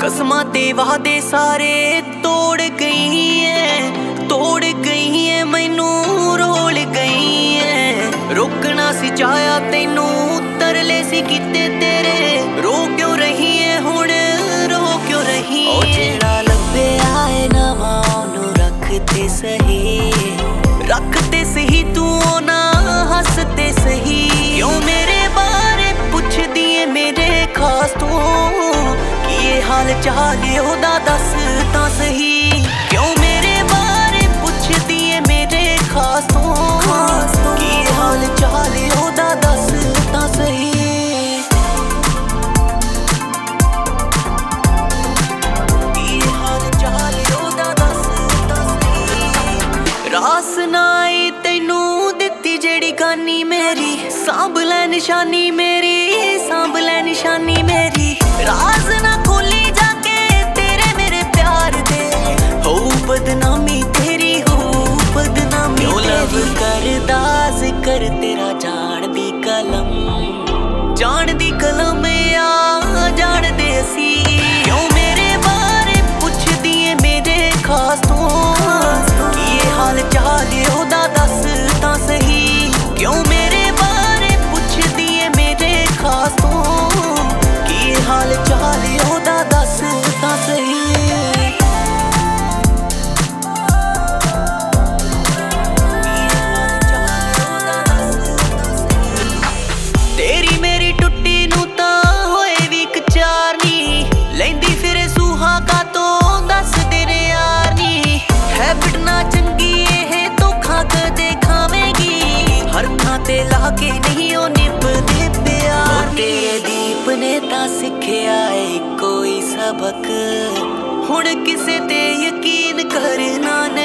कसमां ते वादे सारे तोड़ गई है मैनू रोल गई है। रोकना सी चाहया तैनू तरले सी कीते तेरे, रो क्यों रही है हुण रो क्यों रही है। ओ जेड़ा लभ्या है नवां ओनू रखते सही तू ना हसते सही। क्यों मेरे बारे पुछदी है मेरे खास तू, कि ये हाल चाल ओदा दस तां सही। क्यों मेरे बारे पुछदी है मेरे खास तू, कि ये हाल चाल ओदा दस तां सही। रास नाई तैनू दित्ती जेड़ी गानी मेरी, सांभ लै निशानी मेरी, सांभ लै निशानी मेरी। राज ना खोली जाके तेरे मेरे प्यार दे, हो बदनामी तेरी हो बदनामी। क्यों लब करदा जिक्र तेरा जान दी कलम आ जान दे सी। क्यों मेरे बारे पुछदी है मेरे खास तू, कि ये हाल चाल ओदा दस तां सही। क्यों मेरे बारे पुछदी है मेरे खास तू, कि ये हाल चाल ओदा दस तां सही। तेरी मेरी टुट्टी नू तां होए वी इक चार नी, लैंदी फिरे सूहा का तो दस तेरे यार नी। हैबिट ना चंगी है धोखा कदे खावेगी, हर थां ते लाके नहीं ओ निभदे प्यार। तेरे दीप ने तां सिखिया है कोई सबक, हुण किसे ते यकीन करना नहीं।